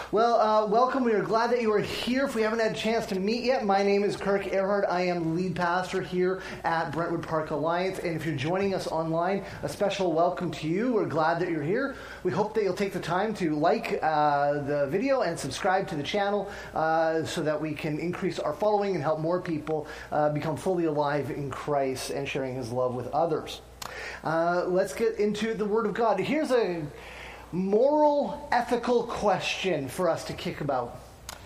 Well, welcome. We are glad that you are here. If we haven't had a chance to meet yet, my name is Kirk Earhart. I am lead pastor here at Brentwood Park Alliance. And if you're joining us online, a special welcome to you. We're glad that you're here. We hope that you'll take the time to like the video and subscribe to the channel so that we can increase our following and help more people become fully alive in Christ and sharing His love with others. Let's get into the Word of God. Here's a moral, ethical question for us to kick about.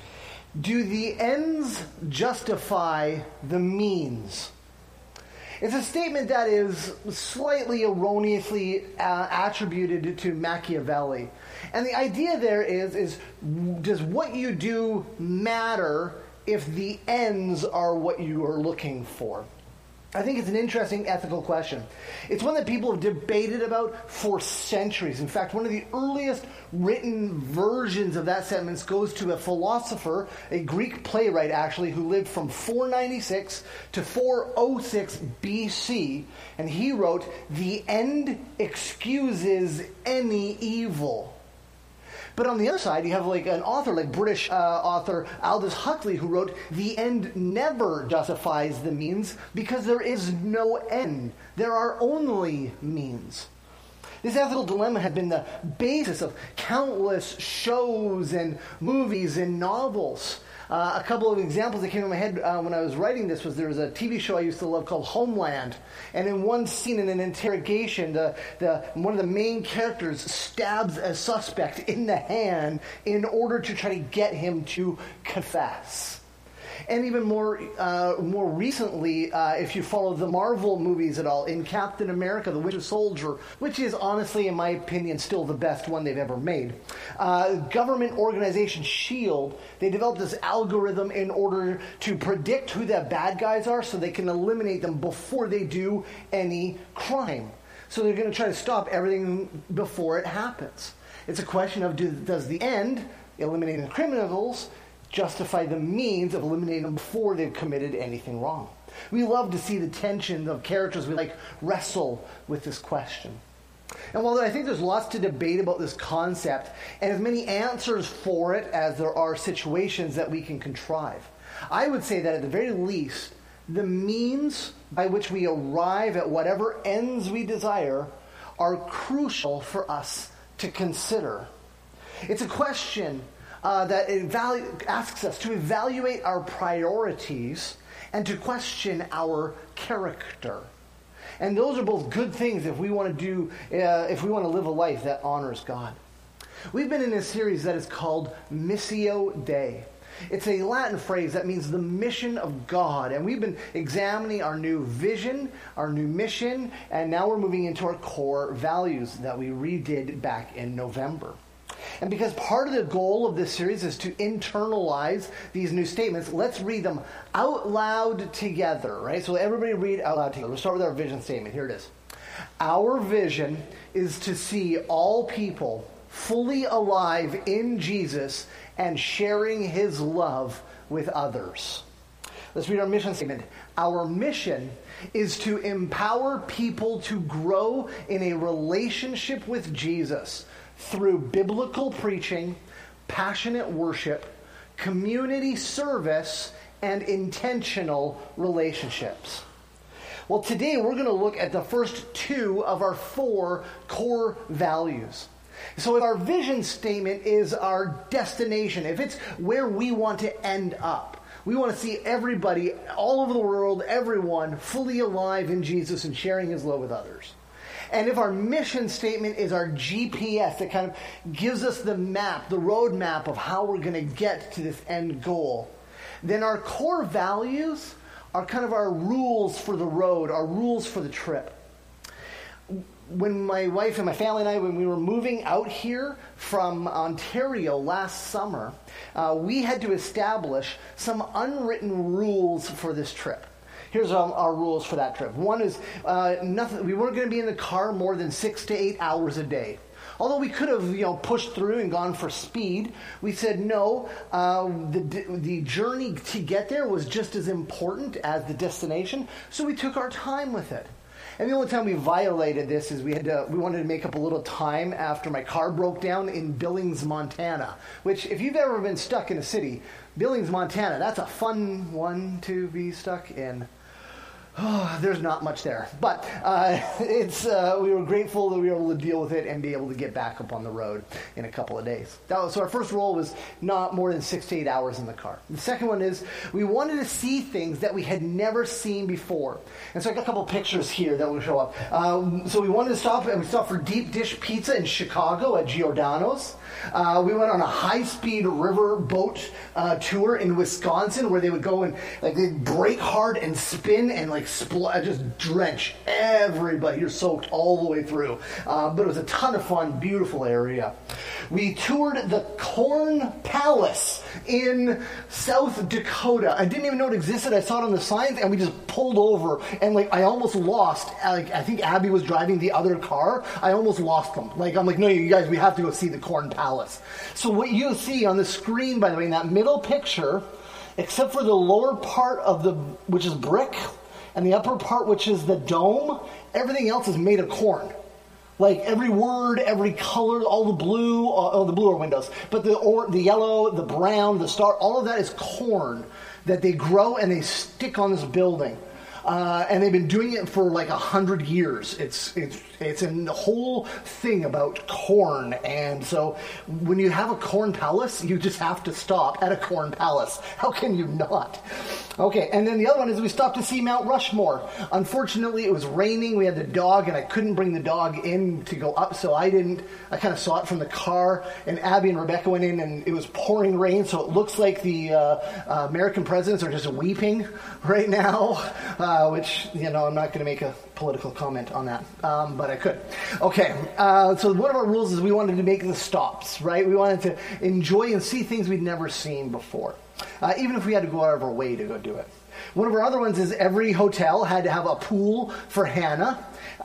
Do the ends justify the means? It's a statement that is slightly erroneously attributed to Machiavelli. And the idea there is does what you do matter if the ends are what you are looking for? I think it's an interesting ethical question. It's one that people have debated about for centuries. In fact, one of the earliest written versions of that sentence goes to a philosopher, a Greek playwright actually, who lived from 496 to 406 BC. And he wrote, "The end excuses any evil." But on the other side, you have an author, British author Aldous Huxley, who wrote, "The end never justifies the means because there is no end. There are only means." This ethical dilemma had been the basis of countless shows and movies and novels. A couple of examples that came to my head when I was writing this was there was a TV show I used to love called Homeland. And in one scene in an interrogation, one of the main characters stabs a suspect in the hand in order to try to get him to confess. And even more recently, if you follow the Marvel movies at all, in Captain America, the Winter Soldier, which is honestly, in my opinion, still the best one they've ever made. Government organization S.H.I.E.L.D., they developed this algorithm in order to predict who the bad guys are so they can eliminate them before they do any crime. So they're going to try to stop everything before it happens. It's a question of does the end, eliminating the criminals, justify the means of eliminating them before they've committed anything wrong? We love to see the tension of characters we wrestle with this question. And while I think there's lots to debate about this concept, and as many answers for it as there are situations that we can contrive, I would say that at the very least, the means by which we arrive at whatever ends we desire are crucial for us to consider. It's a question that asks us to evaluate our priorities and to question our character. And those are both good things if we want to live a life that honors God. We've been in a series that is called Missio Dei. It's a Latin phrase that means the mission of God. And we've been examining our new vision, our new mission, and now we're moving into our core values that we redid back in November. And because part of the goal of this series is to internalize these new statements, let's read them out loud together, right? So everybody read out loud together. We'll start with our vision statement. Here it is. Our vision is to see all people fully alive in Jesus and sharing His love with others. Let's read our mission statement. Our mission is to empower people to grow in a relationship with Jesus through biblical preaching, passionate worship, community service, and intentional relationships. Well, today we're going to look at the first two of our four core values. So if our vision statement is our destination, if it's where we want to end up, we want to see everybody all over the world, everyone, fully alive in Jesus and sharing His love with others. And if our mission statement is our GPS that kind of gives us the map, the roadmap of how we're going to get to this end goal, then our core values are kind of our rules for the road, our rules for the trip. When my wife and my family and I, when we were moving out here from Ontario last summer, we had to establish some unwritten rules for this trip. Here's our rules for that trip. One is nothing. We weren't going to be in the car more than 6 to 8 hours a day. Although we could have, pushed through and gone for speed, we said no. The journey to get there was just as important as the destination, so we took our time with it. And the only time we violated this is we wanted to make up a little time after my car broke down in Billings, Montana, which if you've ever been stuck in a city, Billings, Montana, that's a fun one to be stuck in. Oh, there's not much there, but we were grateful that we were able to deal with it and be able to get back up on the road in a couple of days. So our first rule was not more than 6 to 8 hours in the car. The second one is we wanted to see things that we had never seen before. And so I got a couple of pictures here that will show up. So we wanted to stop, and we stopped for deep dish pizza in Chicago at Giordano's. We went on a high-speed river boat tour in Wisconsin where they would go and they'd brake hard and spin and just drench everybody. You're soaked all the way through. But it was a ton of fun, beautiful area. We toured the Corn Palace in South Dakota. I didn't even know it existed. I saw it on the signs, and we just pulled over, and I almost lost. I think Abby was driving the other car. I almost lost them. I'm like, no, you guys, we have to go see the Corn Palace. So what you see on the screen, by the way, in that middle picture, except for the lower part which is brick, and the upper part, which is the dome, everything else is made of corn. Every word, every color, all the blue, the blue are windows, but the yellow, the brown, the star, all of that is corn that they grow and they stick on this building. And they've been doing it for 100 years. It's a whole thing about corn. And so when you have a corn palace, you just have to stop at a corn palace. How can you not? Okay, and then the other one is we stopped to see Mount Rushmore. Unfortunately, it was raining. We had the dog, and I couldn't bring the dog in to go up, so I kind of saw it from the car. And Abby and Rebecca went in, and it was pouring rain, so it looks like the American presidents are just weeping right now. Which, I'm not going to make a political comment on that, but I could. Okay, so one of our rules is we wanted to make the stops, right? We wanted to enjoy and see things we'd never seen before, even if we had to go out of our way to go do it. One of our other ones is every hotel had to have a pool for Hannah,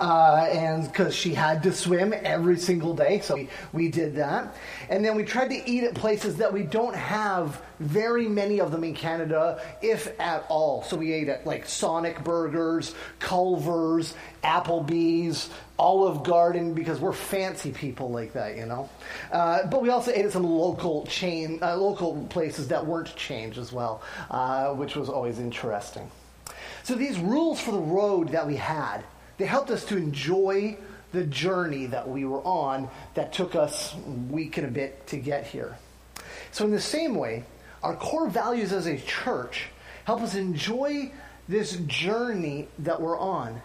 and because she had to swim every single day, so we did that. And then we tried to eat at places that we don't have very many of them in Canada, if at all. So we ate at Sonic Burgers, Culver's, Applebee's, Olive Garden, because we're fancy people like that, But we also ate at some local places that weren't chains as well, which was always interesting. So these rules for the road that we had, they helped us to enjoy the journey that we were on that took us a week and a bit to get here. So in the same way, our core values as a church help us enjoy this journey that we're on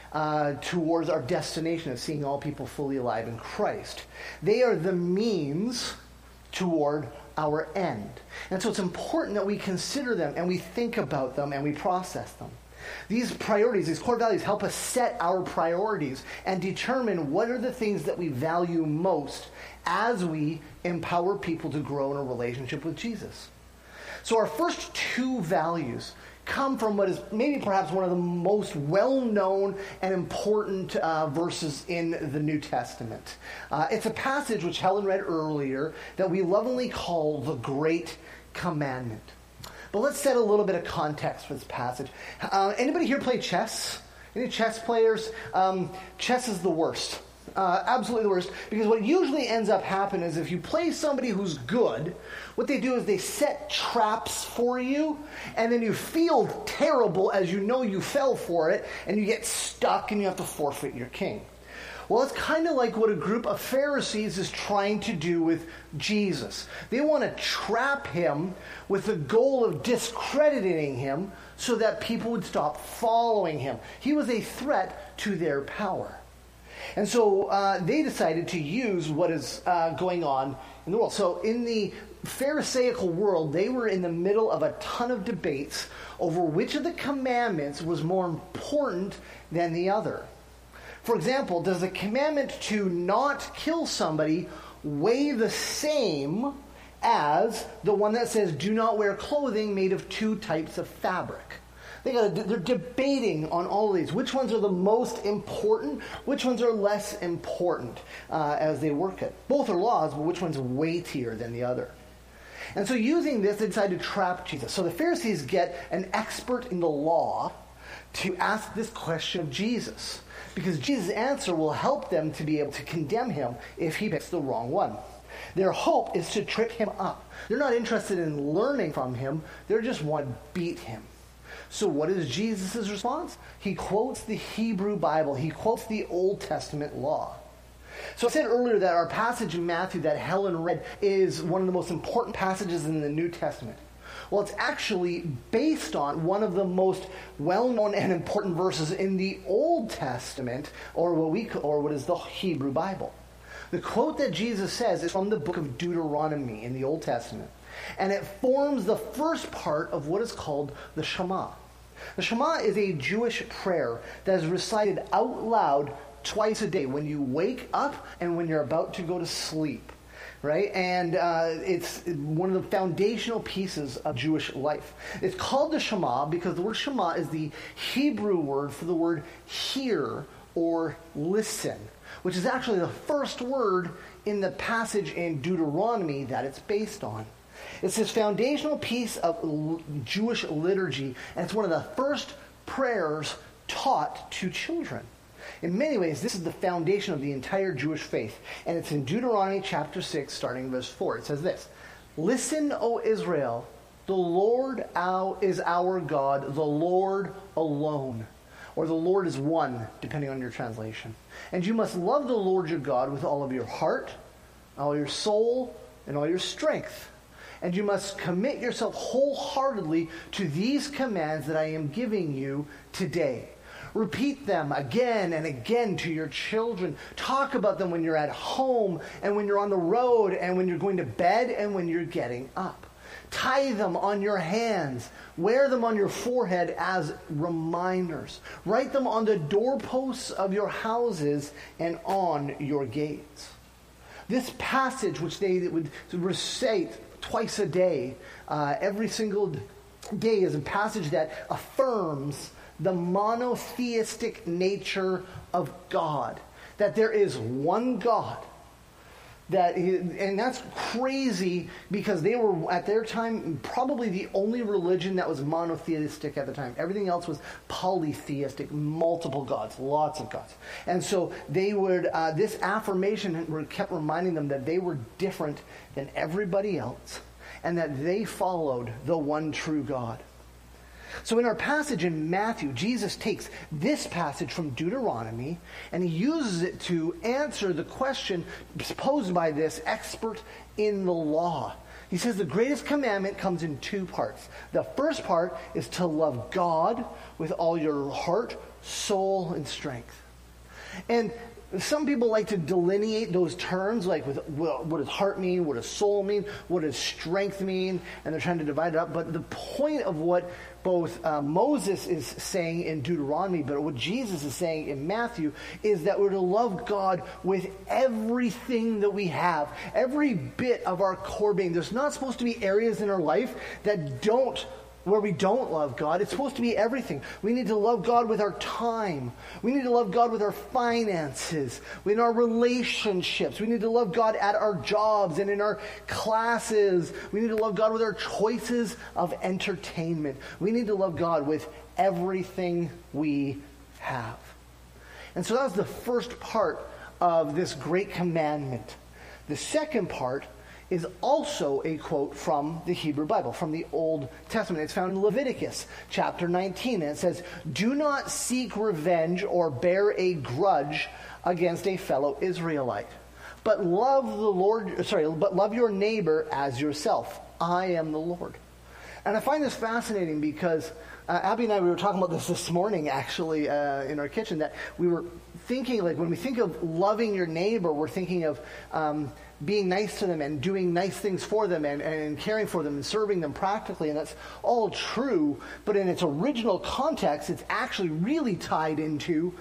towards our destination of seeing all people fully alive in Christ. They are the means toward our end. And so it's important that we consider them and we think about them and we process them. These priorities, these core values, help us set our priorities and determine what are the things that we value most as we empower people to grow in a relationship with Jesus. So our first two values come from what is maybe perhaps one of the most well-known and important verses in the New Testament. It's a passage which Helen read earlier that we lovingly call the Great Commandment. But let's set a little bit of context for this passage. Anybody here play chess? Any chess players? Chess is the worst. Absolutely the worst. Because what usually ends up happening is if you play somebody who's good, what they do is they set traps for you, and then you feel terrible as you know you fell for it, and you get stuck and you have to forfeit your king. Well, it's kind of like what a group of Pharisees is trying to do with Jesus. They want to trap him with the goal of discrediting him so that people would stop following him. He was a threat to their power. And so they decided to use what is going on in the world. So in the Pharisaical world, they were in the middle of a ton of debates over which of the commandments was more important than the other. For example, does the commandment to not kill somebody weigh the same as the one that says do not wear clothing made of two types of fabric? They're debating on all of these. Which ones are the most important? Which ones are less important as they work it? Both are laws, but which one's weightier than the other? And so using this, they decide to trap Jesus. So the Pharisees get an expert in the law to ask this question of Jesus. because Jesus' answer will help them to be able to condemn him if he picks the wrong one. Their hope is to trip him up. They're not interested in learning from him. They just want to beat him. So what is Jesus' response? He quotes the Hebrew Bible. He quotes the Old Testament law. So I said earlier that our passage in Matthew that Helen read is one of the most important passages in the New Testament. Well, it's actually based on one of the most well-known and important verses in the Old Testament, or what is the Hebrew Bible. The quote that Jesus says is from the book of Deuteronomy in the Old Testament, and it forms the first part of what is called the Shema. The Shema is a Jewish prayer that is recited out loud twice a day, when you wake up and when you're about to go to sleep. Right? And it's one of the foundational pieces of Jewish life. It's called the Shema because the word Shema is the Hebrew word for the word hear or listen, which is actually the first word in the passage in Deuteronomy that it's based on. It's this foundational piece of Jewish liturgy, and it's one of the first prayers taught to children. In many ways, this is the foundation of the entire Jewish faith. And it's in Deuteronomy chapter 6, starting in verse 4. It says this: "Listen, O Israel, the Lord is our God, the Lord alone." Or the Lord is one, depending on your translation. "And you must love the Lord your God with all of your heart, all your soul, and all your strength. And you must commit yourself wholeheartedly to these commands that I am giving you today. Repeat them again and again to your children. Talk about them when you're at home and when you're on the road and when you're going to bed and when you're getting up. Tie them on your hands. Wear them on your forehead as reminders. Write them on the doorposts of your houses and on your gates." This passage, which they would recite twice a day, every single day, is a passage that affirms the monotheistic nature of God, that there is one God. And that's crazy because they were, at their time, probably the only religion that was monotheistic at the time. Everything else was polytheistic, multiple gods, lots of gods. And so they would, this affirmation kept reminding them that they were different than everybody else and that they followed the one true God. So in our passage in Matthew, Jesus takes this passage from Deuteronomy and he uses it to answer the question posed by this expert in the law. He says the greatest commandment comes in two parts. The first part is to love God with all your heart, soul, and strength. And some people like to delineate those terms, like what does heart mean, what does soul mean, what does strength mean, and they're trying to divide it up. But the point of what both Moses is saying in Deuteronomy, but what Jesus is saying in Matthew, is that we're to love God with everything that we have, every bit of our core being. There's not supposed to be areas in our life where we don't love God. It's supposed to be everything. We need to love God with our time. We need to love God with our finances, in our relationships. We need to love God at our jobs and in our classes. We need to love God with our choices of entertainment. We need to love God with everything we have. And so that was the first part of this great commandment. The second part is also a quote from the Hebrew Bible, from the Old Testament. It's found in Leviticus chapter 19, and it says, "Do not seek revenge or bear a grudge against a fellow Israelite, but love your neighbor as yourself. I am the Lord." And I find this fascinating because Abby and I, we were talking about this morning, actually, in our kitchen, that we were thinking, like, when we think of loving your neighbor, we're thinking of being nice to them and doing nice things for them and caring for them and serving them practically. And that's all true. But in its original context, it's actually really tied into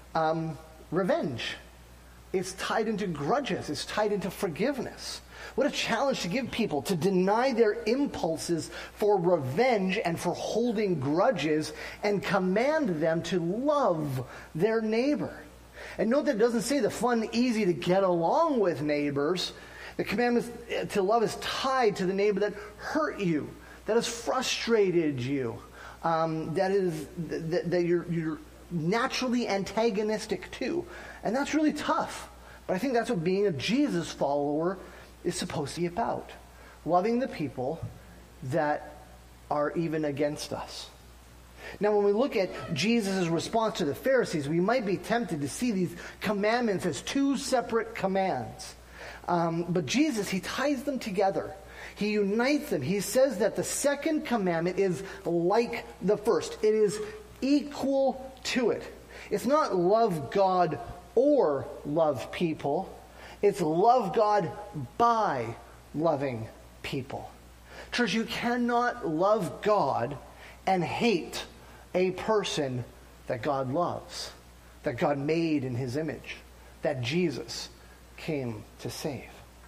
revenge. It's tied into grudges. It's tied into forgiveness. What a challenge to give people, to deny their impulses for revenge and for holding grudges and command them to love their neighbor. And note that it doesn't say the fun, easy to get along with neighbors. The commandment to love is tied to the neighbor that hurt you, that has frustrated you, that you're naturally antagonistic too. And that's really tough. But I think that's what being a Jesus follower is supposed to be about. Loving the people that are even against us. Now, when we look at Jesus' response to the Pharisees, we might be tempted to see these commandments as two separate commands. But Jesus, he ties them together. He unites them. He says that the second commandment is like the first. It is equal to it. It's not love God or love people. It's love God by loving people. Church, you cannot love God and hate a person that God loves, that God made in his image, that Jesus came to save.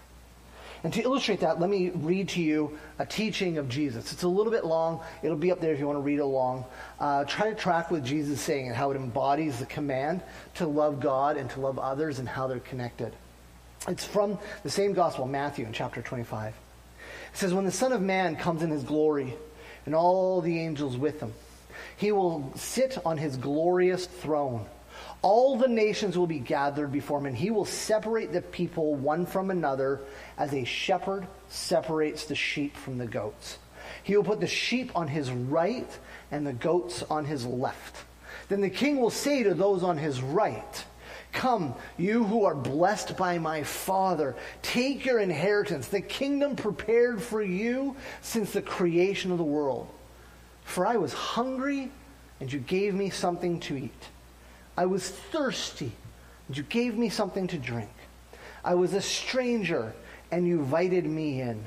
And to illustrate that, let me read to you a teaching of Jesus. It's a little bit long. It'll be up there if you want to read along. Try to track with Jesus saying and how it embodies the command to love God and to love others and how they're connected. It's from the same gospel, Matthew, in chapter 25. It says, when the Son of Man comes in his glory and all the angels with him, he will sit on his glorious throne. All the nations will be gathered before him, and he will separate the people one from another as a shepherd separates the sheep from the goats. He will put the sheep on his right and the goats on his left. Then the king will say to those on his right, come, you who are blessed by my Father, take your inheritance, the kingdom prepared for you since the creation of the world. For I was hungry, and you gave me something to eat. I was thirsty, and you gave me something to drink. I was a stranger, and you invited me in.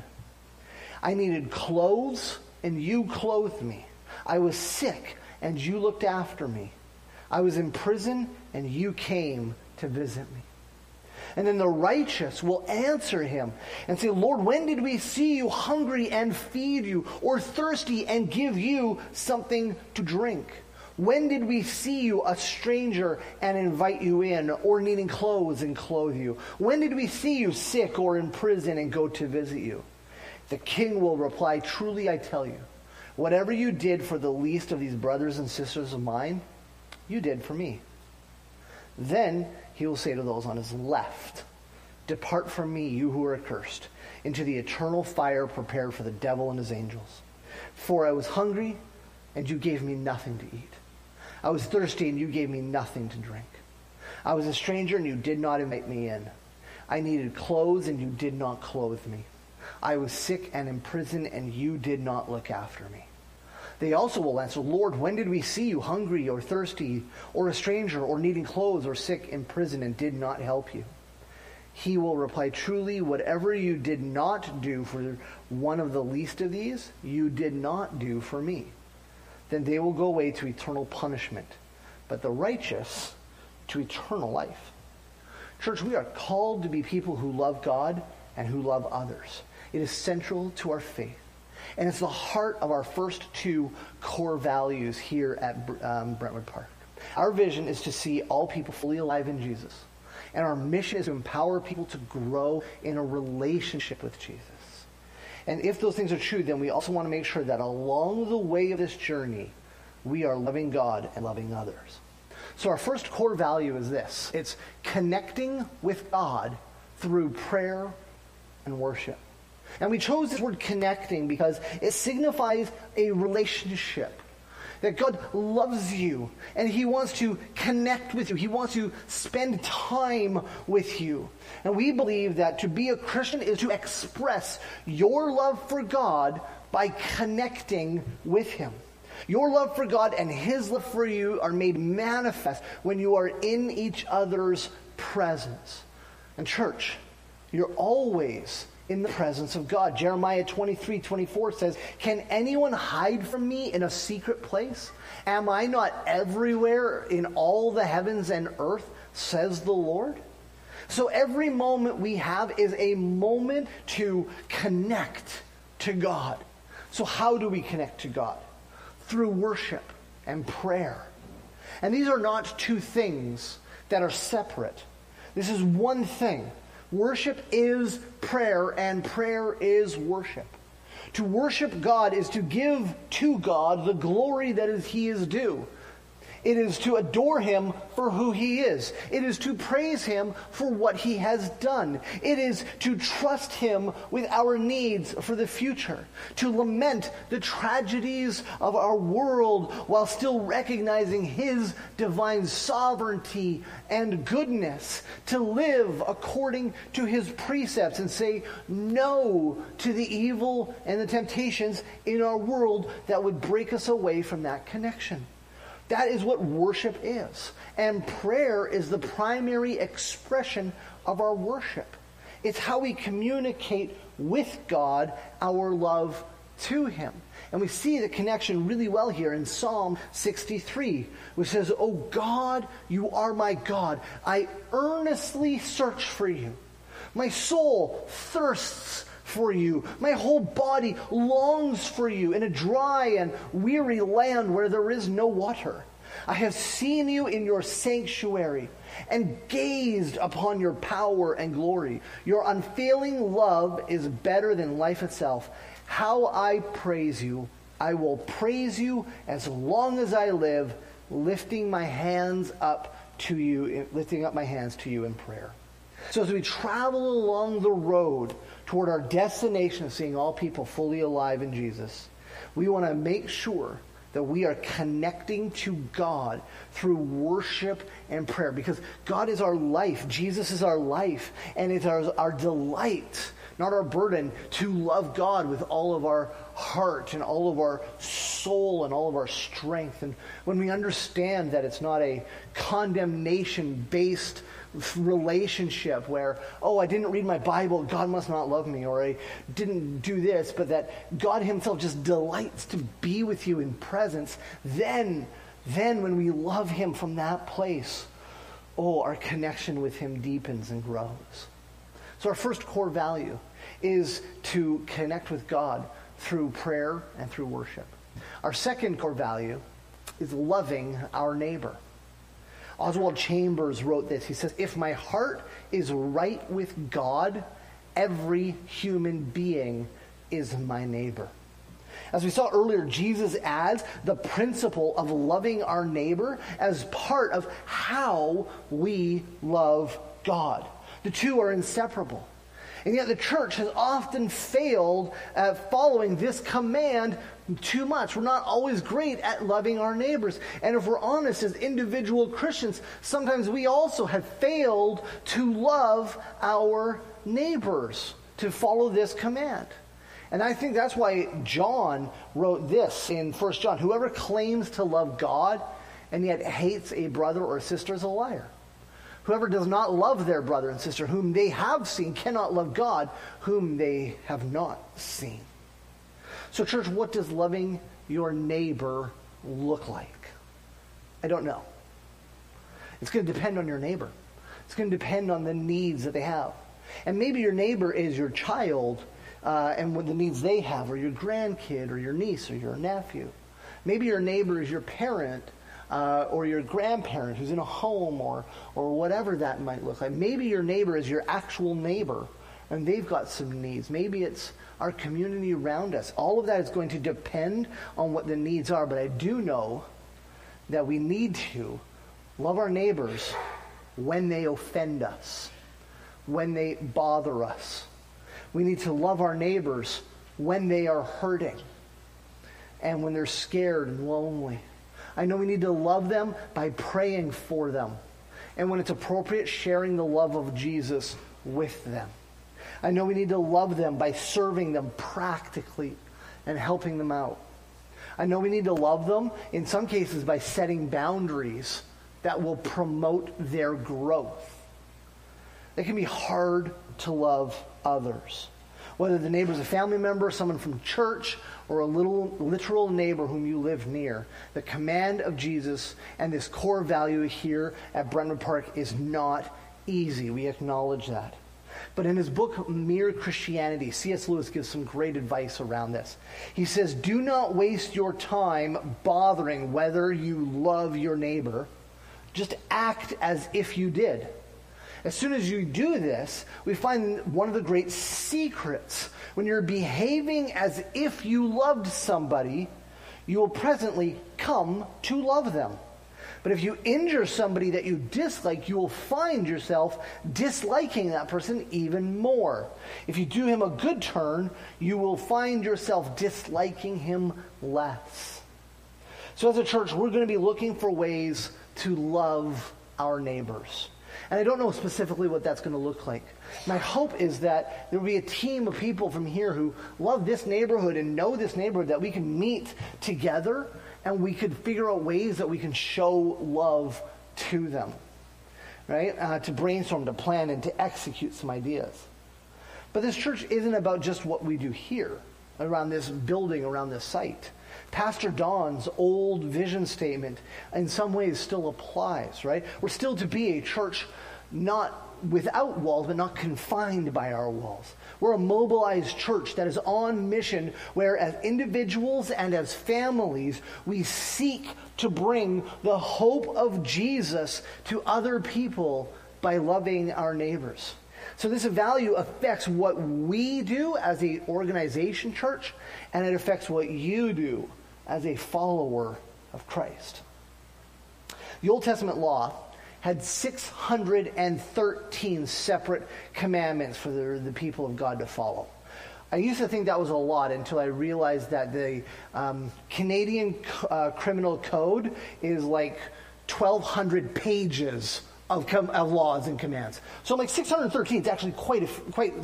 I needed clothes, and you clothed me. I was sick, and you looked after me. I was in prison, and you came to visit me. And then the righteous will answer him and say, Lord, when did we see you hungry and feed you, or thirsty and give you something to drink? When did we see you a stranger and invite you in, or needing clothes and clothe you? When did we see you sick or in prison and go to visit you? The king will reply, truly I tell you, whatever you did for the least of these brothers and sisters of mine, you did for me. Then he will say to those on his left, depart from me, you who are accursed, into the eternal fire prepared for the devil and his angels. For I was hungry, and you gave me nothing to eat. I was thirsty, and you gave me nothing to drink. I was a stranger, and you did not invite me in. I needed clothes, and you did not clothe me. I was sick and in prison, and you did not look after me. They also will answer, Lord, when did we see you hungry or thirsty or a stranger or needing clothes or sick in prison and did not help you? He will reply, truly, whatever you did not do for one of the least of these, you did not do for me. Then they will go away to eternal punishment, but the righteous to eternal life. Church, we are called to be people who love God and who love others. It is central to our faith. And it's the heart of our first two core values here at Brentwood Park. Our vision is to see all people fully alive in Jesus. And our mission is to empower people to grow in a relationship with Jesus. And if those things are true, then we also want to make sure that along the way of this journey, we are loving God and loving others. So our first core value is this. It's connecting with God through prayer and worship. And we chose this word connecting because it signifies a relationship. That God loves you and he wants to connect with you. He wants to spend time with you. And we believe that to be a Christian is to express your love for God by connecting with him. Your love for God and his love for you are made manifest when you are in each other's presence. And church, you're always in the presence of God. Jeremiah 23:24 says, can anyone hide from me in a secret place? Am I not everywhere in all the heavens and earth, says the Lord? So every moment we have is a moment to connect to God. So how do we connect to God? Through worship and prayer. And these are not two things that are separate. This is one thing. Worship is prayer, and prayer is worship. To worship God is to give to God the glory that he is due. It is to adore him for who he is. It is to praise him for what he has done. It is to trust him with our needs for the future. To lament the tragedies of our world while still recognizing his divine sovereignty and goodness. To live according to his precepts and say no to the evil and the temptations in our world that would break us away from that connection. That is what worship is. And prayer is the primary expression of our worship. It's how we communicate with God our love to him. And we see the connection really well here in Psalm 63, which says, "O God, you are my God. I earnestly search for you. My soul thirsts for you. My whole body longs for you in a dry and weary land where there is no water. I have seen you in your sanctuary and gazed upon your power and glory. Your unfailing love is better than life itself. How I praise you. I will praise you as long as I live, lifting up my hands to you in prayer." So as we travel along the road toward our destination of seeing all people fully alive in Jesus, we want to make sure that we are connecting to God through worship and prayer, because God is our life. Jesus is our life, and it's our delight, not our burden, to love God with all of our heart and all of our soul and all of our strength. And when we understand that it's not a condemnation-based relationship where, oh, I didn't read my Bible, God must not love me, or I didn't do this, but that God himself just delights to be with you in presence, then when we love him from that place, our connection with him deepens and grows. So our first core value is to connect with God through prayer and through worship. Our second core value is loving our neighbor. Oswald Chambers wrote this. He says, "If my heart is right with God, every human being is my neighbor." As we saw earlier, Jesus adds the principle of loving our neighbor as part of how we love God. The two are inseparable. And yet the church has often failed at following this command too much. We're not always great at loving our neighbors. And if we're honest, as individual Christians, sometimes we also have failed to love our neighbors, to follow this command. And I think that's why John wrote this in 1 John. "Whoever claims to love God and yet hates a brother or sister is a liar. Whoever does not love their brother and sister whom they have seen cannot love God whom they have not seen." So church, what does loving your neighbor look like? I don't know. It's going to depend on your neighbor. It's going to depend on the needs that they have. And maybe your neighbor is your child and what the needs they have, or your grandkid, or your niece, or your nephew. Maybe your neighbor is your parent or your grandparent who's in a home, or whatever that might look like. Maybe your neighbor is your actual neighbor and they've got some needs. Maybe it's our community around us. All of that is going to depend on what the needs are, but I do know that we need to love our neighbors when they offend us, when they bother us. We need to love our neighbors when they are hurting and when they're scared and lonely. I know we need to love them by praying for them, and when it's appropriate, sharing the love of Jesus with them. I know we need to love them by serving them practically and helping them out. I know we need to love them, in some cases, by setting boundaries that will promote their growth. It can be hard to love others. Whether the neighbor is a family member, someone from church, or a literal neighbor whom you live near, the command of Jesus and this core value here at Brentwood Park is not easy. We acknowledge that. But in his book, Mere Christianity, C.S. Lewis gives some great advice around this. He says, do not waste your time bothering whether you love your neighbor. Just act as if you did. As soon as you do this, we find one of the great secrets. When you're behaving as if you loved somebody, you will presently come to love them. But if you injure somebody that you dislike, you will find yourself disliking that person even more. If you do him a good turn, you will find yourself disliking him less. So as a church, we're going to be looking for ways to love our neighbors. And I don't know specifically what that's going to look like. My hope is that there will be a team of people from here who love this neighborhood and know this neighborhood, that we can meet together and we could figure out ways that we can show love to them, right? To brainstorm, to plan, and to execute some ideas. But this church isn't about just what we do here, around this building, around this site. Pastor Don's old vision statement in some ways still applies, right? We're still to be a church not without walls, but not confined by our walls. We're a mobilized church that is on mission, where as individuals and as families, we seek to bring the hope of Jesus to other people by loving our neighbors. So this value affects what we do as an organization church, and it affects what you do as a follower of Christ. The Old Testament law had 613 separate commandments for the people of God to follow. I used to think that was a lot until I realized that the Canadian Criminal Code is like 1,200 pages of laws and commands. So like 613 is actually quite a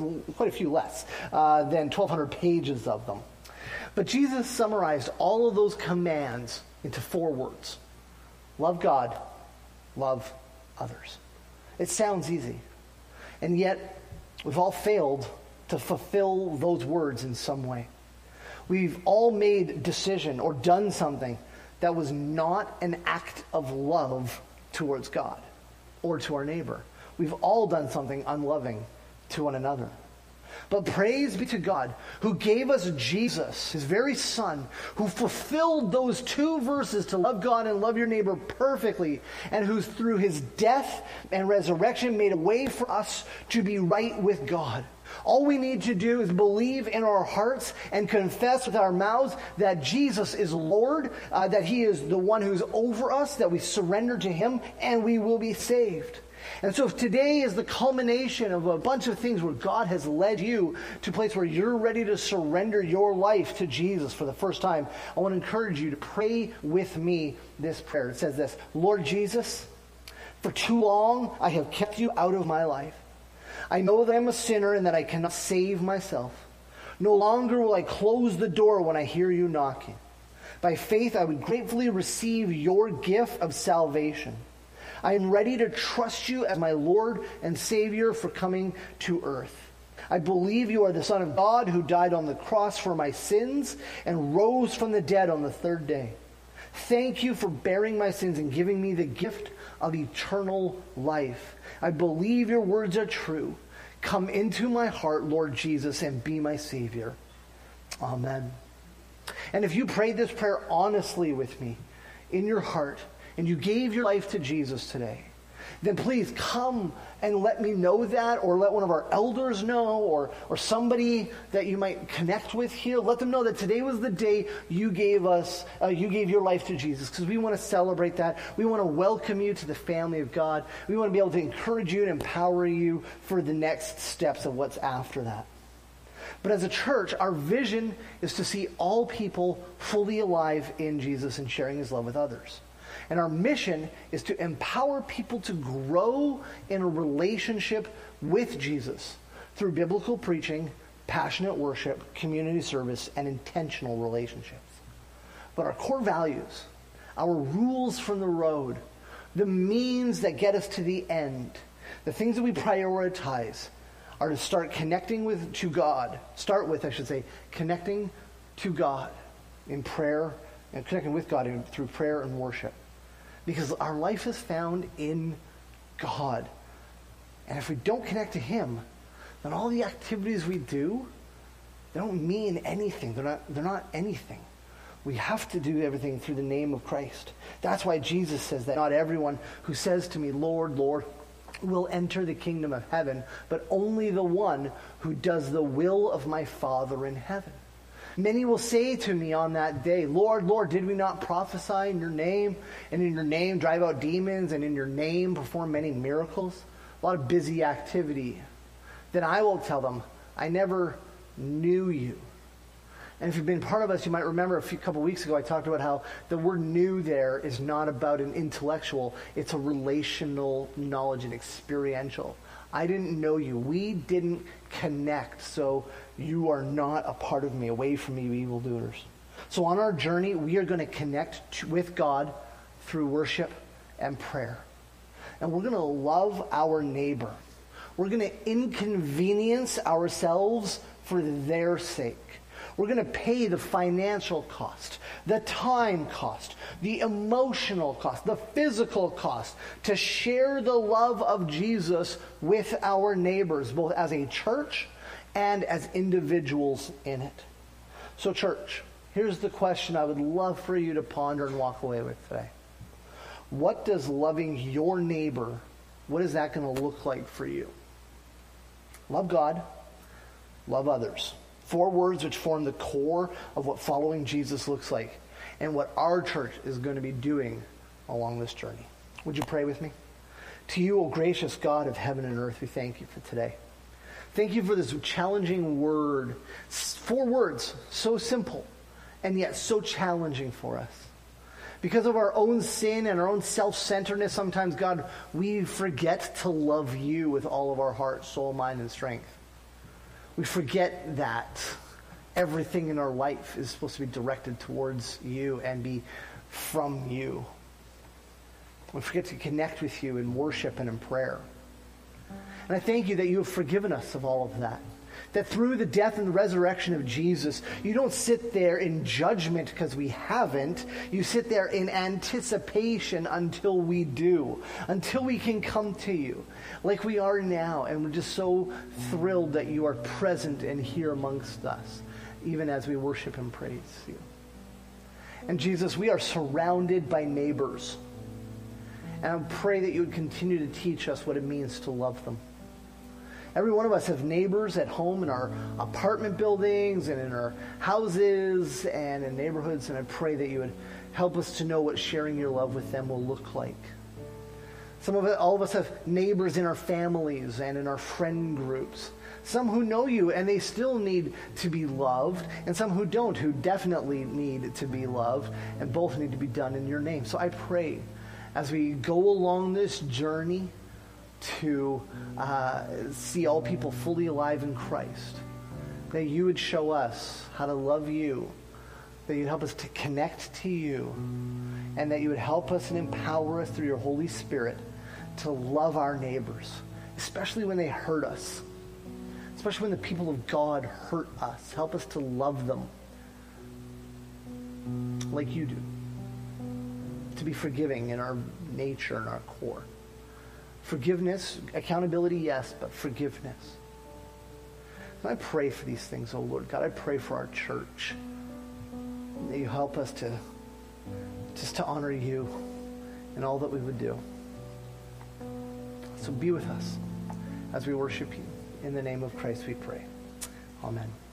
few less than 1,200 pages of them. But Jesus summarized all of those commands into 4 words. Love God, love others. It sounds easy. And yet, we've all failed to fulfill those words in some way. We've all made a decision or done something that was not an act of love towards God or to our neighbor. We've all done something unloving to one another. But praise be to God, who gave us Jesus, his very Son, who fulfilled those 2 verses to love God and love your neighbor perfectly, and who through his death and resurrection made a way for us to be right with God. All we need to do is believe in our hearts and confess with our mouths that Jesus is Lord, that he is the one who's over us, that we surrender to him, and we will be saved. And so if today is the culmination of a bunch of things where God has led you to a place where you're ready to surrender your life to Jesus for the first time, I want to encourage you to pray with me this prayer. It says this: Lord Jesus, for too long I have kept you out of my life. I know that I'm a sinner and that I cannot save myself. No longer will I close the door when I hear you knocking. By faith, I would gratefully receive your gift of salvation. I am ready to trust you as my Lord and Savior for coming to earth. I believe you are the Son of God who died on the cross for my sins and rose from the dead on the 3rd day. Thank you for bearing my sins and giving me the gift of eternal life. I believe your words are true. Come into my heart, Lord Jesus, and be my Savior. Amen. And if you prayed this prayer honestly with me in your heart, and you gave your life to Jesus today, then please come and let me know that, or let one of our elders know, or somebody that you might connect with here. Let them know that today was the day you gave your life to Jesus, because we want to celebrate that. We want to welcome you to the family of God. We want to be able to encourage you and empower you for the next steps of what's after that. But as a church, our vision is to see all people fully alive in Jesus and sharing his love with others. And our mission is to empower people to grow in a relationship with Jesus through biblical preaching, passionate worship, community service, and intentional relationships. But our core values, our rules from the road, the means that get us to the end, the things that we prioritize, are to start connecting to God. Connecting to God in prayer, and connecting with God through prayer and worship. Because our life is found in God. And if we don't connect to him, then all the activities we do, they don't mean anything. They're not anything. We have to do everything through the name of Christ. That's why Jesus says that not everyone who says to me, Lord, Lord, will enter the kingdom of heaven, but only the one who does the will of my Father in heaven. Many will say to me on that day, Lord, Lord, did we not prophesy in your name, and in your name drive out demons, and in your name perform many miracles? A lot of busy activity. Then I will tell them, I never knew you. And if you've been part of us, you might remember a couple weeks ago I talked about how the word "new" there is not about an intellectual, it's a relational knowledge and experiential. I didn't know you. We didn't connect, so you are not a part of me. Away from me, you evildoers. So on our journey, we are going to connect with God through worship and prayer. And we're going to love our neighbor. We're going to inconvenience ourselves for their sake. We're going to pay the financial cost, the time cost, the emotional cost, the physical cost to share the love of Jesus with our neighbors, both as a church and as individuals in it. So church, here's the question I would love for you to ponder and walk away with today. What does loving your neighbor, what is that going to look like for you? Love God, love others. 4 words which form the core of what following Jesus looks like and what our church is going to be doing along this journey. Would you pray with me? To you, O gracious God of heaven and earth, we thank you for today. Thank you for this challenging word. 4 words, so simple and yet so challenging for us. Because of our own sin and our own self-centeredness, sometimes, God, we forget to love you with all of our heart, soul, mind, and strength. We forget that everything in our life is supposed to be directed towards you and be from you. We forget to connect with you in worship and in prayer. And I thank you that you have forgiven us of all of that. That through the death and the resurrection of Jesus, you don't sit there in judgment because we haven't. You sit there in anticipation until we do. Until we can come to you like we are now. And we're just so thrilled that you are present and here amongst us, even as we worship and praise you. And Jesus, we are surrounded by neighbors. And I pray that you would continue to teach us what it means to love them. Every one of us have neighbors at home in our apartment buildings and in our houses and in neighborhoods, and I pray that you would help us to know what sharing your love with them will look like. All of us have neighbors in our families and in our friend groups. Some who know you and they still need to be loved, and some who don't, who definitely need to be loved, and both need to be done in your name. So I pray as we go along this journey to see all people fully alive in Christ, that you would show us how to love you, that you'd help us to connect to you, and that you would help us and empower us through your Holy Spirit to love our neighbors, especially when they hurt us, especially when the people of God hurt us. Help us to love them like you do, to be forgiving in our nature and our core. Forgiveness, accountability, yes, but forgiveness. And I pray for these things, oh Lord God. I pray for our church. That you help us to honor you in all that we would do. So be with us as we worship you. In the name of Christ we pray. Amen.